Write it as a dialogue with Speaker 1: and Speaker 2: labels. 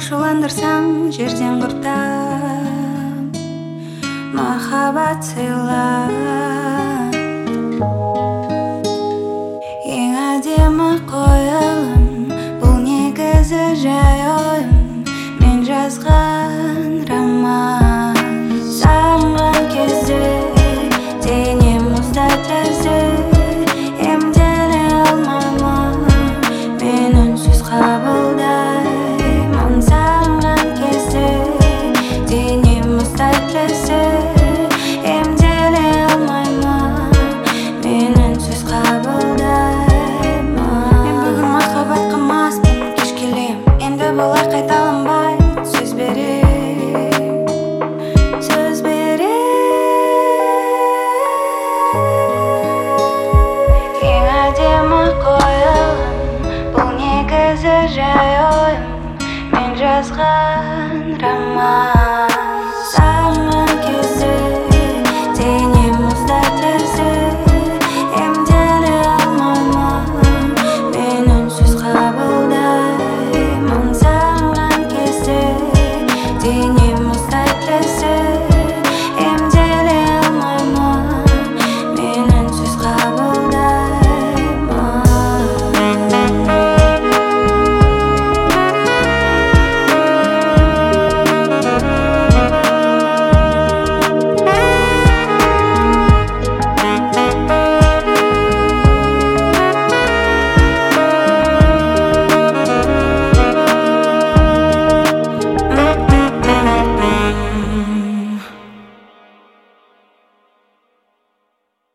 Speaker 1: ашуландырсаң жерден құртам, махаббат сыйла. Ең әдемі қойылым, бұл негізі жай ойым, мен жазған роман. Сағынған кезде денем мұздай тәзі, емделе алмаймын, мен үнсіз қабылдаймын. Сағынған кезде денем мұздай тәзі, емделе алмаймын, мен үнсіз қабылдаймын. Мен бүгін махаббатқа маспын, кеш келем, енді болар қайталанбай. Сөз берем, сөз берем. Ең әдемі қойылым, бұл негізі жай ойым, мен жазған роман.